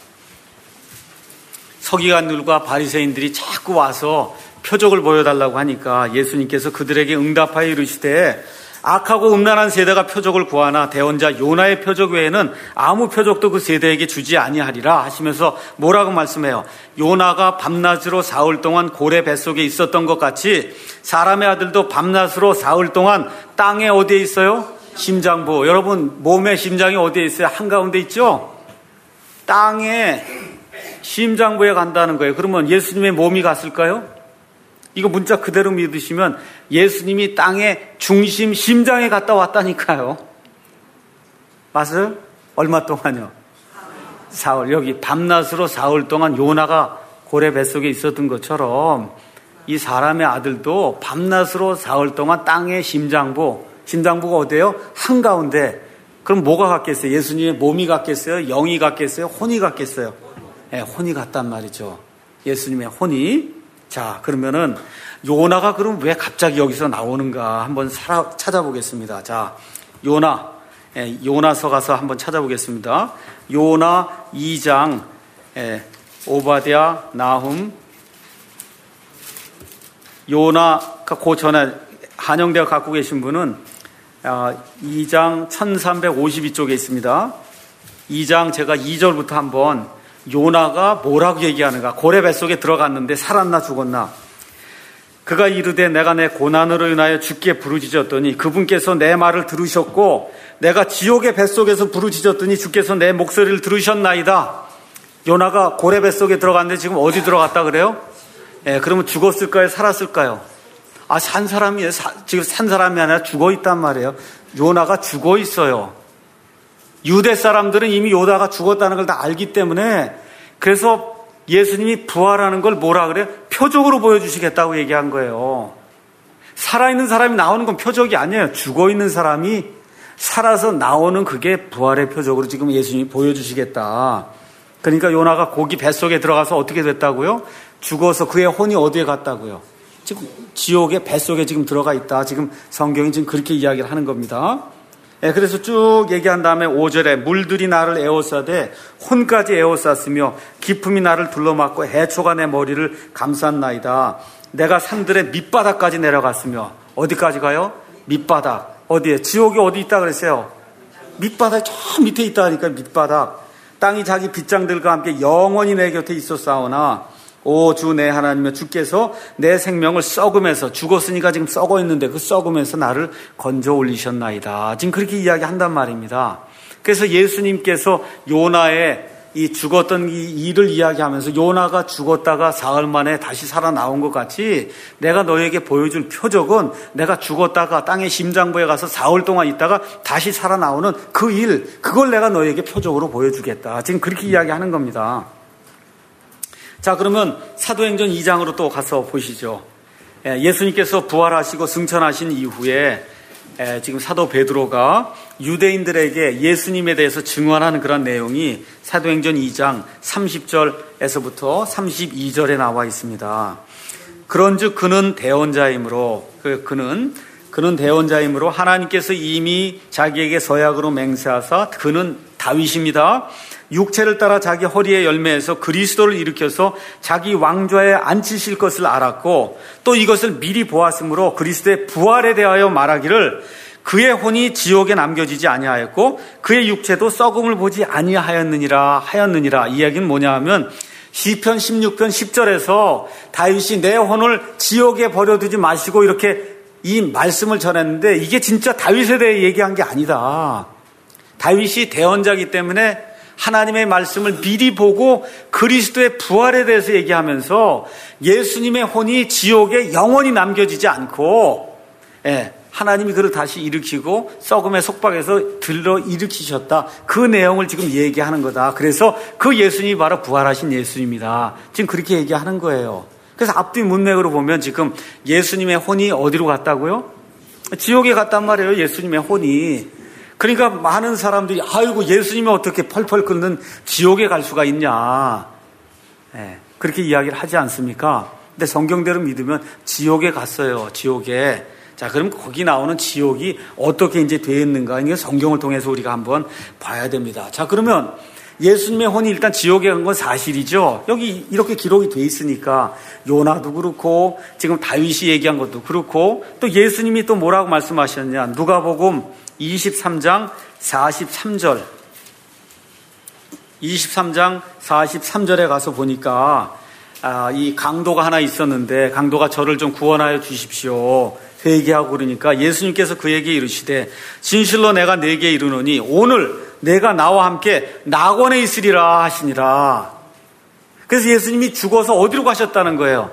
서기관들과 바리새인들이 자꾸 와서 표적을 보여달라고 하니까 예수님께서 그들에게 응답하여 이르시되 악하고 음란한 세대가 표적을 구하나 대언자 요나의 표적 외에는 아무 표적도 그 세대에게 주지 아니하리라 하시면서 뭐라고 말씀해요? 요나가 밤낮으로 사흘 동안 고래 뱃속에 있었던 것 같이 사람의 아들도 밤낮으로 사흘 동안 땅에 어디에 있어요? 심장부. 여러분 몸의 심장이 어디에 있어요? 한가운데 있죠? 땅에 심장부에 간다는 거예요. 그러면 예수님의 몸이 갔을까요? 이거 문자 그대로 믿으시면 예수님이 땅의 중심 심장에 갔다 왔다니까요. 맞아요? 얼마 동안요? 사흘. 여기 밤낮으로 사흘 동안 요나가 고래 뱃속에 있었던 것처럼 이 사람의 아들도 밤낮으로 사흘 동안 땅의 심장부가 어디예요? 한가운데. 그럼 뭐가 갔겠어요? 예수님의 몸이 갔겠어요? 영이 갔겠어요? 혼이 갔겠어요? 네, 혼이 갔단 말이죠. 예수님의 혼이. 자, 그러면은 요나가 그럼 왜 갑자기 여기서 나오는가 한번 찾아보겠습니다. 자, 요나서 가서 한번 찾아보겠습니다. 요나 2장, 오바댜, 나훔, 요나가 그 전에 한영대가 갖고 계신 분은 2장 1352쪽에 있습니다. 2장 제가 2절부터 한번 요나가 뭐라고 얘기하는가? 고래 뱃속에 들어갔는데 살았나 죽었나? 그가 이르되 내가 내 고난으로 인하여 주께 부르짖었더니 그분께서 내 말을 들으셨고 내가 지옥의 뱃속에서 부르짖었더니 주께서 내 목소리를 들으셨나이다. 요나가 고래 뱃속에 들어갔는데 지금 어디 들어갔다 그래요? 그러면 죽었을까요? 살았을까요? 산 사람이에요. 지금 산 사람이 아니라 죽어 있단 말이에요. 요나가 죽어 있어요. 유대 사람들은 이미 요나가 죽었다는 걸 다 알기 때문에 그래서 예수님이 부활하는 걸 뭐라 그래요? 표적으로 보여주시겠다고 얘기한 거예요. 살아있는 사람이 나오는 건 표적이 아니에요. 죽어있는 사람이 살아서 나오는 그게 부활의 표적으로 지금 예수님이 보여주시겠다. 그러니까 요나가 고기 뱃속에 들어가서 어떻게 됐다고요? 죽어서 그의 혼이 어디에 갔다고요? 지금 지옥의 뱃속에 지금 들어가 있다. 지금 성경이 지금 그렇게 이야기를 하는 겁니다. 그래서 쭉 얘기한 다음에 5절에 물들이 나를 에워싸되 혼까지 에워쌌으며 기품이 나를 둘러막고 해초가 내 머리를 감쌌나이다. 내가 산들의 밑바닥까지 내려갔으며 어디까지 가요? 밑바닥. 어디에? 지옥이 어디 있다 그랬어요? 밑바닥 저 밑에 있다 하니까 밑바닥. 땅이 자기 빗장들과 함께 영원히 내 곁에 있었사오나 오 주 내 하나님의 주께서 내 생명을 썩으면서 죽었으니까 지금 썩어 있는데 그 썩으면서 나를 건져 올리셨나이다. 지금 그렇게 이야기한단 말입니다. 그래서 예수님께서 요나의 이 죽었던 이 일을 이야기하면서 요나가 죽었다가 사흘 만에 다시 살아나온 것 같이 내가 너에게 보여줄 표적은 내가 죽었다가 땅의 심장부에 가서 사흘 동안 있다가 다시 살아나오는 그 일, 그걸 내가 너에게 표적으로 보여주겠다. 지금 그렇게 이야기하는 겁니다. 자, 그러면 사도행전 2장으로 또 가서 보시죠. 예수님께서 부활하시고 승천하신 이후에 지금 사도 베드로가 유대인들에게 예수님에 대해서 증언하는 그런 내용이 사도행전 2장 30절에서부터 32절에 나와 있습니다. 그런즉 그는 대언자이므로 그는 대언자이므로 하나님께서 이미 자기에게 서약으로 맹세하사 그는 다윗입니다. 육체를 따라 자기 허리에 열매해서 그리스도를 일으켜서 자기 왕좌에 앉히실 것을 알았고 또 이것을 미리 보았으므로 그리스도의 부활에 대하여 말하기를 그의 혼이 지옥에 남겨지지 아니하였고 그의 육체도 썩음을 보지 아니하였느니라 이 이야기는 뭐냐 하면 시편 16편 10절에서 다윗이 내 혼을 지옥에 버려두지 마시고 이렇게 이 말씀을 전했는데 이게 진짜 다윗에 대해 얘기한 게 아니다. 다윗이 대언자이기 때문에 하나님의 말씀을 미리 보고 그리스도의 부활에 대해서 얘기하면서 예수님의 혼이 지옥에 영원히 남겨지지 않고 하나님이 그를 다시 일으키고 썩음의 속박에서 들러 일으키셨다. 그 내용을 지금 얘기하는 거다. 그래서 그 예수님이 바로 부활하신 예수님이다. 지금 그렇게 얘기하는 거예요. 그래서 앞뒤 문맥으로 보면 지금 예수님의 혼이 어디로 갔다고요? 지옥에 갔단 말이에요. 예수님의 혼이. 그러니까 많은 사람들이 아이고 예수님이 어떻게 펄펄 끓는 지옥에 갈 수가 있냐. 그렇게 이야기를 하지 않습니까? 근데 성경대로 믿으면 지옥에 갔어요. 지옥에. 자, 그럼 거기 나오는 지옥이 어떻게 이제 되어 있는가? 이게 성경을 통해서 우리가 한번 봐야 됩니다. 자, 그러면 예수님의 혼이 일단 지옥에 간 건 사실이죠. 여기 이렇게 기록이 돼 있으니까 요나도 그렇고 지금 다윗이 얘기한 것도 그렇고 또 예수님이 또 뭐라고 말씀하셨냐? 누가복음 23장 43절. 23장 43절에 가서 보니까 이 강도가 하나 있었는데 강도가 저를 좀 구원하여 주십시오. 회개하고 그러니까 예수님께서 그에게 이르시되 진실로 내가 네게 이르노니 오늘 내가 나와 함께 낙원에 있으리라 하시니라. 그래서 예수님이 죽어서 어디로 가셨다는 거예요?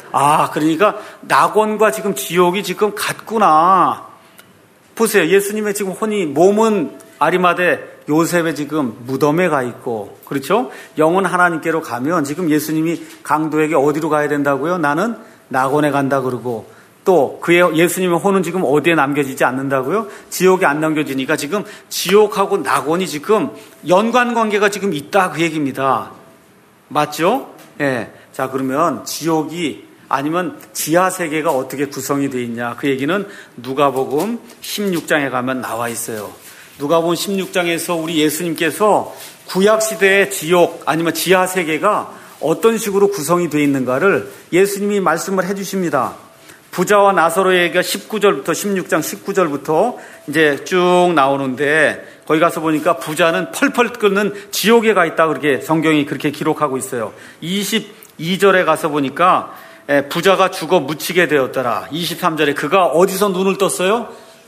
그러니까 낙원과 지금 지옥이 지금 같구나. 보세요. 예수님의 지금 혼이 몸은 아리마대 요셉의 지금 무덤에 가 있고, 그렇죠? 영은 하나님께로 가면 지금 예수님이 강도에게 어디로 가야 된다고요? 나는 낙원에 간다 그러고 또 그의 예수님의 혼은 지금 어디에 남겨지지 않는다고요? 지옥에 안 남겨지니까 지금 지옥하고 낙원이 지금 연관관계가 지금 있다 그 얘기입니다. 맞죠? 예. 자, 그러면 지옥이 아니면 지하세계가 어떻게 구성이 되어 있냐? 그 얘기는 누가복음 16장에 가면 나와 있어요. 누가복음 16장에서 우리 예수님께서 구약시대의 지옥 아니면 지하세계가 어떤 식으로 구성이 되어 있는가를 예수님이 말씀을 해주십니다. 부자와 나사로의 얘기가 19절부터 16장 19절부터 이제 쭉 나오는데 거기 가서 보니까 부자는 펄펄 끓는 지옥에 가 있다 그렇게 성경이 그렇게 기록하고 있어요. 22절에 가서 보니까 부자가 죽어 묻히게 되었더라. 23절에 그가 어디서 눈을 떴어요?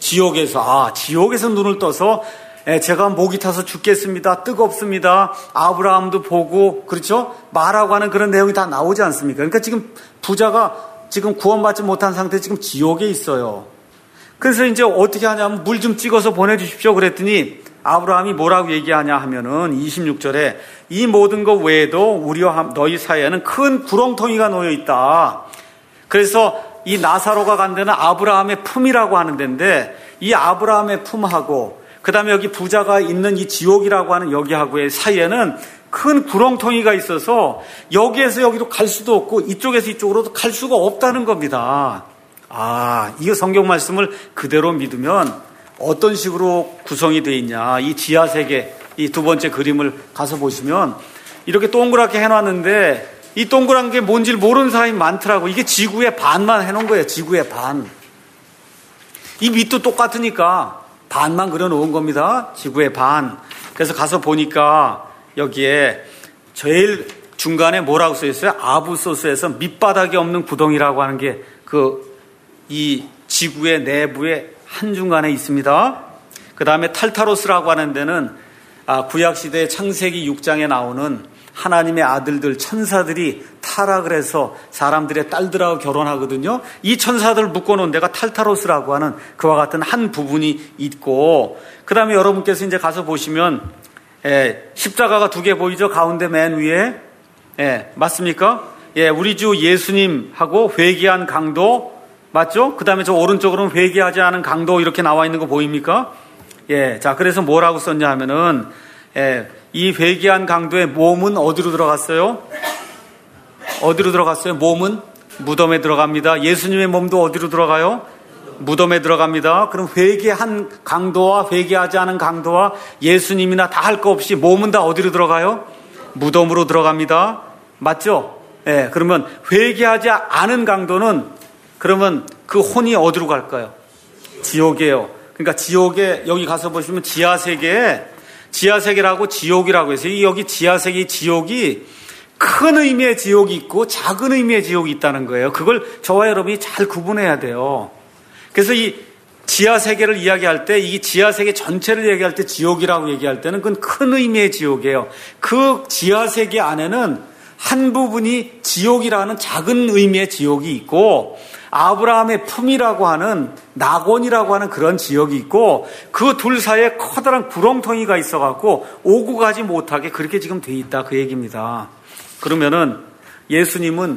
지옥에서. 지옥에서 눈을 떠서 제가 목이 타서 죽겠습니다. 뜨겁습니다. 아브라함도 보고 그렇죠? 말하고 하는 그런 내용이 다 나오지 않습니까? 그러니까 지금 부자가 지금 구원받지 못한 상태에 지금 지옥에 있어요. 그래서 이제 어떻게 하냐면 물 좀 찍어서 보내주십시오 그랬더니 아브라함이 뭐라고 얘기하냐 하면은 26절에 이 모든 것 외에도 우리와 너희 사이에는 큰 구렁텅이가 놓여 있다. 그래서 이 나사로가 간 데는 아브라함의 품이라고 하는 데인데 이 아브라함의 품하고 그 다음에 여기 부자가 있는 이 지옥이라고 하는 여기하고의 사이에는 큰 구렁텅이가 있어서 여기에서 여기로 갈 수도 없고 이쪽에서 이쪽으로도 갈 수가 없다는 겁니다. 이거 성경 말씀을 그대로 믿으면 어떤 식으로 구성이 되어 있냐. 이 지하세계, 이 두 번째 그림을 가서 보시면 이렇게 동그랗게 해놨는데 이 동그란 게 뭔지를 모르는 사람이 많더라고. 이게 지구의 반만 해놓은 거예요. 지구의 반. 이 밑도 똑같으니까 반만 그려놓은 겁니다. 지구의 반. 그래서 가서 보니까 여기에 제일 중간에 뭐라고 써 있어요? 아부소스에서 밑바닥이 없는 구덩이라고 하는 게 이 지구의 내부에 한중간에 있습니다. 그 다음에 탈타로스라고 하는 데는 구약시대 창세기 6장에 나오는 하나님의 아들들 천사들이 타락을 해서 사람들의 딸들하고 결혼하거든요. 이 천사들을 묶어놓은 데가 탈타로스라고 하는 그와 같은 한 부분이 있고 그 다음에 여러분께서 이제 가서 보시면 십자가가 두 개 보이죠? 가운데 맨 위에. 맞습니까? 우리 주 예수님하고 회개한 강도 맞죠? 그 다음에 저 오른쪽으로는 회개하지 않은 강도 이렇게 나와 있는 거 보입니까? 자, 그래서 뭐라고 썼냐 하면은 이 회개한 강도의 몸은 어디로 들어갔어요? 어디로 들어갔어요? 몸은 무덤에 들어갑니다. 예수님의 몸도 어디로 들어가요? 무덤에 들어갑니다. 그럼 회개한 강도와 회개하지 않은 강도와 예수님이나 다 할 거 없이 몸은 다 어디로 들어가요? 무덤으로 들어갑니다. 맞죠? 그러면 회개하지 않은 강도는 그러면 그 혼이 어디로 갈까요? 지옥이에요. 그러니까 지옥에 여기 가서 보시면 지하세계라고 지옥이라고 해서 여기 지하세계 지옥이 큰 의미의 지옥이 있고 작은 의미의 지옥이 있다는 거예요. 그걸 저와 여러분이 잘 구분해야 돼요. 그래서 이 지하세계를 이야기할 때 이 지하세계 전체를 얘기할 때 지옥이라고 얘기할 때는 그건 큰 의미의 지옥이에요. 그 지하세계 안에는 한 부분이 지옥이라는 작은 의미의 지옥이 있고 아브라함의 품이라고 하는 낙원이라고 하는 그런 지역이 있고 그 둘 사이에 커다란 구렁텅이가 있어갖고 오고 가지 못하게 그렇게 지금 돼 있다 그 얘기입니다. 그러면은 예수님은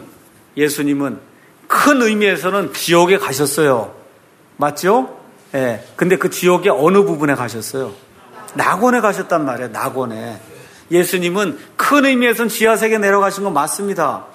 큰 의미에서는 지옥에 가셨어요. 맞죠? 근데 그 지옥의 어느 부분에 가셨어요? 낙원에 가셨단 말이에요. 낙원에. 예수님은 큰 의미에서는 지하세계에 내려가신 건 맞습니다.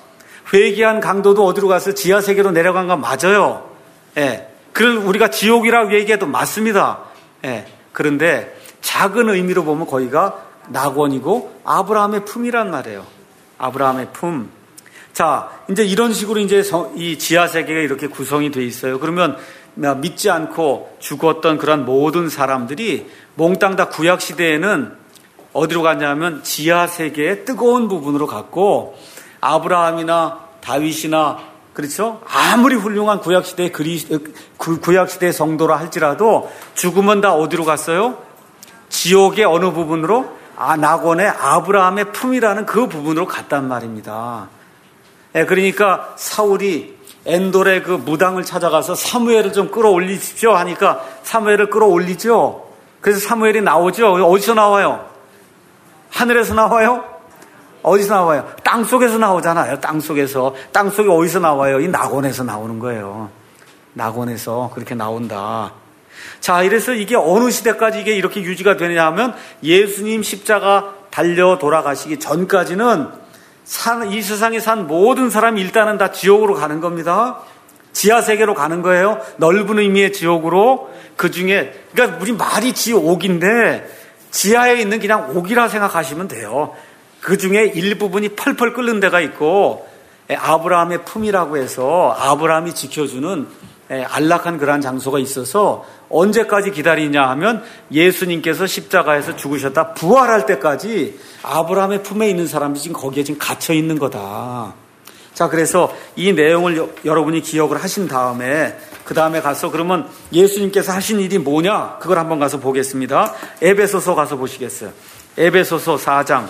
회개한 강도도 어디로 갔어요? 지하 세계로 내려간 건 맞아요. 예. 그걸 우리가 지옥이라고 얘기해도 맞습니다. 예. 그런데 작은 의미로 보면 거기가 낙원이고 아브라함의 품이란 말이에요. 아브라함의 품. 자, 이제 이런 식으로 이제 이 지하 세계가 이렇게 구성이 돼 있어요. 그러면 믿지 않고 죽었던 그런 모든 사람들이 몽땅 다 구약 시대에는 어디로 갔냐면 지하 세계의 뜨거운 부분으로 갔고, 아브라함이나 다윗이나 그렇죠? 아무리 훌륭한 구약 시대의 구약 시대의 성도라 할지라도 죽으면 다 어디로 갔어요? 지옥의 어느 부분으로? 낙원의 아브라함의 품이라는 그 부분으로 갔단 말입니다. 그러니까 사울이 엔돌의 그 무당을 찾아가서 사무엘을 좀 끌어올리십시오 하니까 사무엘을 끌어올리죠. 그래서 사무엘이 나오죠. 어디서 나와요? 하늘에서 나와요? 어디서 나와요? 땅 속에서 나오잖아요. 땅 속에서. 땅 속에 어디서 나와요? 이 낙원에서 나오는 거예요. 낙원에서 그렇게 나온다. 자, 이래서 이게 어느 시대까지 이게 이렇게 유지가 되느냐 하면 예수님 십자가 달려 돌아가시기 전까지는 이 세상에 산 모든 사람이 일단은 다 지옥으로 가는 겁니다. 지하 세계로 가는 거예요. 넓은 의미의 지옥으로. 그 중에, 그러니까 우리 말이 지옥인데 지하에 있는 그냥 옥이라 생각하시면 돼요. 그 중에 일부분이 펄펄 끓는 데가 있고, 아브라함의 품이라고 해서 아브라함이 지켜주는 안락한 그러한 장소가 있어서 언제까지 기다리냐 하면 예수님께서 십자가에서 죽으셨다 부활할 때까지 아브라함의 품에 있는 사람들이 지금 거기에 지금 갇혀 있는 거다. 자, 그래서 이 내용을 여러분이 기억을 하신 다음에 그 다음에 가서 그러면 예수님께서 하신 일이 뭐냐? 그걸 한번 가서 보겠습니다. 에베소서 가서 보시겠어요? 에베소서 4장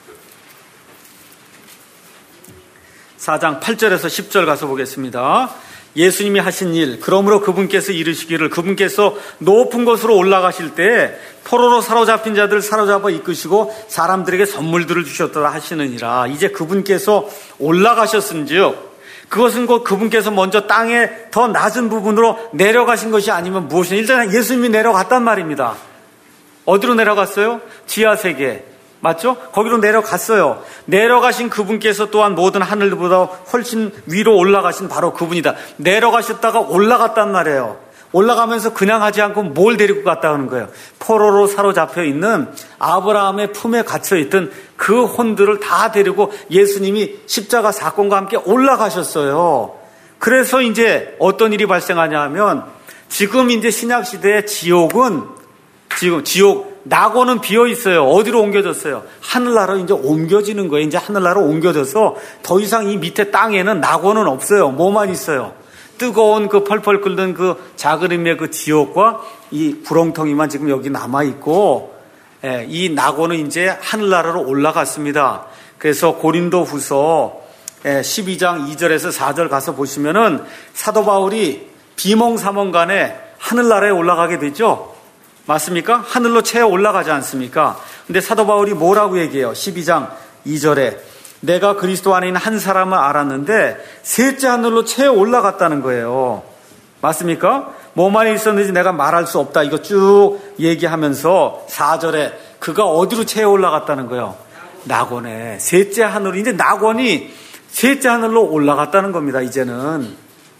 8절에서 10절 가서 보겠습니다. 예수님이 하신 일, 그러므로 그분께서 이르시기를 그분께서 높은 곳으로 올라가실 때 포로로 사로잡힌 자들 사로잡아 이끄시고 사람들에게 선물들을 주셨더라 하시느니라. 이제 그분께서 올라가셨은즉 그것은 곧 그분께서 먼저 땅에 더 낮은 부분으로 내려가신 것이 아니면 무엇이냐. 일단 예수님이 내려갔단 말입니다. 어디로 내려갔어요? 지하세계. 맞죠? 거기로 내려갔어요. 내려가신 그분께서 또한 모든 하늘보다 훨씬 위로 올라가신 바로 그분이다. 내려가셨다가 올라갔단 말이에요. 올라가면서 그냥 하지 않고 뭘 데리고 갔다 하는 거예요? 포로로 사로잡혀 있는 아브라함의 품에 갇혀 있던 그 혼들을 다 데리고 예수님이 십자가 사건과 함께 올라가셨어요. 그래서 이제 어떤 일이 발생하냐 하면 지금 이제 신약 시대의 지옥은 지옥 낙원은 비어 있어요. 어디로 옮겨졌어요? 하늘나라로 이제 옮겨지는 거예요. 이제 하늘나라로 옮겨져서 더 이상 이 밑에 땅에는 낙원은 없어요. 뭐만 있어요? 뜨거운 그 펄펄 끓는 그 작은 의미의 그 지옥과 이 구렁텅이만 지금 여기 남아 있고, 이 낙원은 이제 하늘나라로 올라갔습니다. 그래서 고린도후서 12장 2절에서 4절 가서 보시면은 사도 바울이 비몽사몽간에 하늘나라에 올라가게 되죠. 맞습니까? 하늘로 채 올라가지 않습니까? 근데 사도 바울이 뭐라고 얘기해요? 12장 2절에 내가 그리스도 안에 있는 한 사람을 알았는데 셋째 하늘로 채 올라갔다는 거예요. 맞습니까? 뭐만 있었는지 내가 말할 수 없다. 이거 쭉 얘기하면서 4절에 그가 어디로 채 올라갔다는 거예요? 낙원에. 셋째 하늘로. 이제 낙원이 셋째 하늘로 올라갔다는 겁니다. 이제는.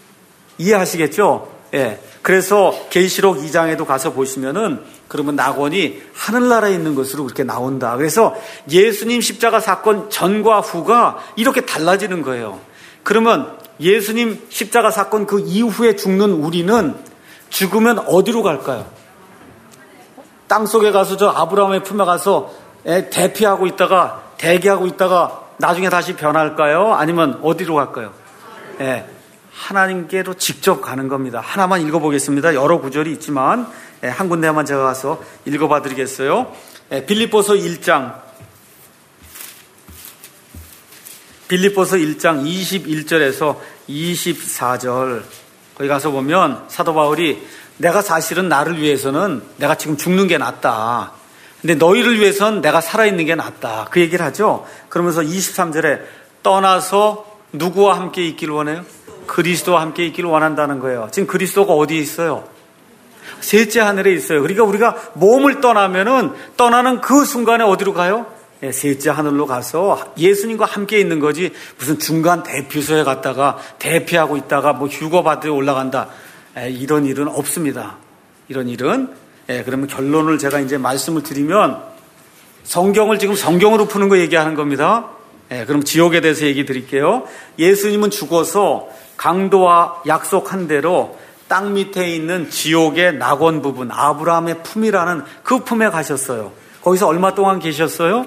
이해하시겠죠? 예. 그래서 계시록 2장에도 가서 보시면은 그러면 낙원이 하늘나라에 있는 것으로 그렇게 나온다. 그래서 예수님 십자가 사건 전과 후가 이렇게 달라지는 거예요. 그러면 예수님 십자가 사건 그 이후에 죽는 우리는 죽으면 어디로 갈까요? 땅속에 가서 저 아브라함의 품에 가서 대피하고 있다가 대기하고 있다가 나중에 다시 변할까요? 아니면 어디로 갈까요? 예. 하나님께로 직접 가는 겁니다. 하나만 읽어보겠습니다. 여러 구절이 있지만 한 군데만 제가 가서 읽어봐 드리겠어요. 빌립보서 1장 21절에서 24절 거기 가서 보면 사도 바울이 내가 사실은 나를 위해서는 내가 지금 죽는 게 낫다. 근데 너희를 위해서는 내가 살아있는 게 낫다. 그 얘기를 하죠. 그러면서 23절에 떠나서 누구와 함께 있기를 원해요? 그리스도와 함께 있기를 원한다는 거예요. 지금 그리스도가 어디에 있어요? 셋째 하늘에 있어요. 그러니까 우리가 몸을 떠나면은 떠나는 그 순간에 어디로 가요? 셋째 하늘로 가서 예수님과 함께 있는 거지 무슨 중간 대피소에 갔다가 대피하고 있다가 뭐 휴거 받으러 올라간다. 이런 일은 없습니다. 이런 일은. 그러면 결론을 제가 이제 말씀을 드리면 성경을 지금 성경으로 푸는 거 얘기하는 겁니다. 그럼 지옥에 대해서 얘기 드릴게요. 예수님은 죽어서 강도와 약속한 대로 땅 밑에 있는 지옥의 낙원 부분, 아브라함의 품이라는 그 품에 가셨어요. 거기서 얼마 동안 계셨어요?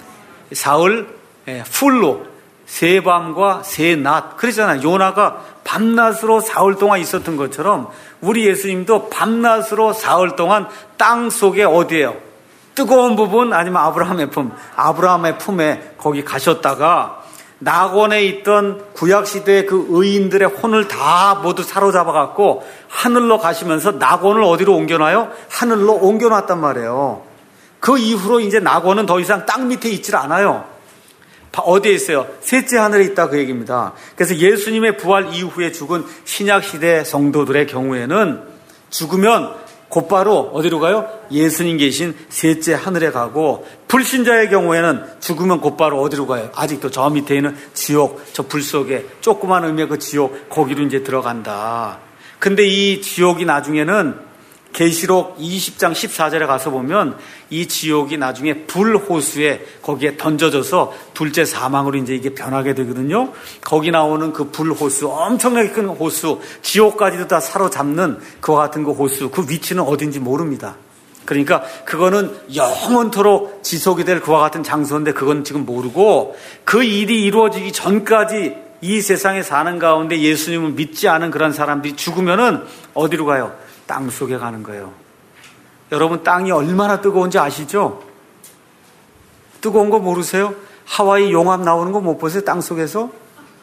사흘 풀로 세 밤과 세 낮. 그러잖아요. 요나가 밤낮으로 사흘 동안 있었던 것처럼 우리 예수님도 밤낮으로 사흘 동안 땅 속에 어디예요? 뜨거운 부분 아니면 아브라함의 품에 거기 가셨다가 낙원에 있던 구약시대의 그 의인들의 혼을 다 모두 사로잡아갖고 하늘로 가시면서 낙원을 어디로 옮겨놔요? 하늘로 옮겨놨단 말이에요. 그 이후로 이제 낙원은 더 이상 땅 밑에 있질 않아요. 어디에 있어요? 셋째 하늘에 있다 그 얘기입니다. 그래서 예수님의 부활 이후에 죽은 신약시대 성도들의 경우에는 죽으면 곧바로 어디로 가요? 예수님 계신 셋째 하늘에 가고, 불신자의 경우에는 죽으면 곧바로 어디로 가요? 아직도 저 밑에 있는 지옥, 저 불 속에 조그만 의미의 그 지옥, 거기로 이제 들어간다. 근데 이 지옥이 나중에는 계시록 20장 14절에 가서 보면 이 지옥이 나중에 불호수에 거기에 던져져서 둘째 사망으로 이제 이게 변하게 되거든요. 거기 나오는 그 불호수, 엄청나게 큰 호수, 지옥까지도 다 사로잡는 그와 같은 그 호수, 그 위치는 어딘지 모릅니다. 그러니까 그거는 영원토록 지속이 될 그와 같은 장소인데 그건 지금 모르고, 그 일이 이루어지기 전까지 이 세상에 사는 가운데 예수님을 믿지 않은 그런 사람들이 죽으면은 어디로 가요? 땅 속에 가는 거예요. 여러분, 땅이 얼마나 뜨거운지 아시죠? 뜨거운 거 모르세요? 하와이 용암 나오는 거 못 보세요? 땅 속에서?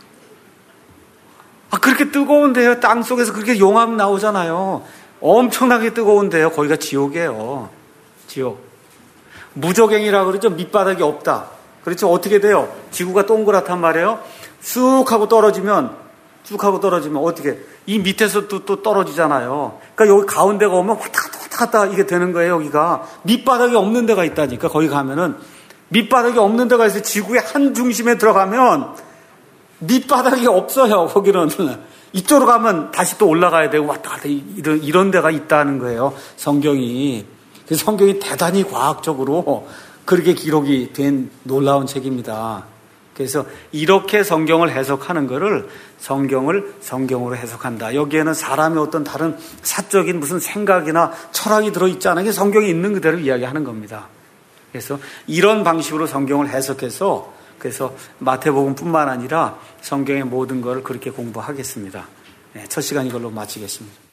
그렇게 뜨거운데요. 땅 속에서 그렇게 용암 나오잖아요. 엄청나게 뜨거운데요. 거기가 지옥이에요. 지옥. 무적행이라고 그러죠. 밑바닥이 없다. 그렇죠. 어떻게 돼요? 지구가 동그랗단 말이에요. 쑥 하고 떨어지면 어떻게, 이 밑에서 또 떨어지잖아요. 그러니까 여기 가운데가 오면 왔다 갔다 이게 되는 거예요. 여기가 밑바닥이 없는 데가 있다니까. 거기 가면은 밑바닥이 없는 데가 있어요. 지구의 한 중심에 들어가면 밑바닥이 없어요. 거기는 이쪽으로 가면 다시 또 올라가야 되고 왔다 갔다 이런 데가 있다는 거예요. 성경이. 그래서 성경이 대단히 과학적으로 그렇게 기록이 된 놀라운 책입니다. 그래서 이렇게 성경을 해석하는 거를 성경을 성경으로 해석한다. 여기에는 사람의 어떤 다른 사적인 무슨 생각이나 철학이 들어있지 않은 게 성경에 있는 그대로 이야기하는 겁니다. 그래서 이런 방식으로 성경을 해석해서 그래서 마태복음뿐만 아니라 성경의 모든 걸 그렇게 공부하겠습니다. 첫 시간 이걸로 마치겠습니다.